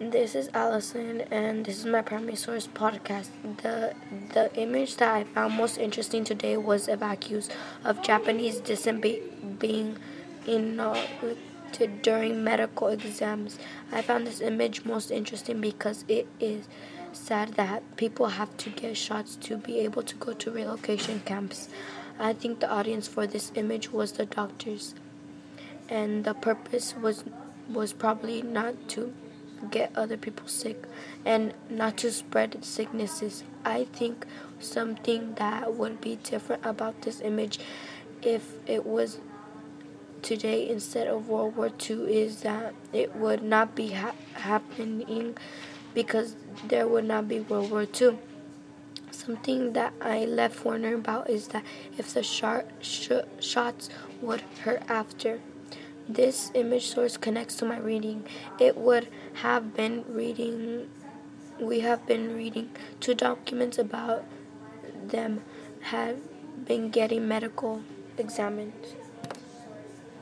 This is Allison, and this is my primary source podcast. The image that I found most interesting today was a vacuum of Japanese descent being inoculated during medical exams. I found this image most interesting because it is sad that people have to get shots to be able to go to relocation camps. I think the audience for this image was the doctors, and the purpose was probably not to get other people sick and not to spread sicknesses. I think something that would be different about this image if it was today instead of World War II is that it would not be happening because there would not be World War II. Something that I left wondering about is that if the shots would hurt after. This image source connects to my reading. It would have been reading. We have been reading two documents about them have been getting medical examined.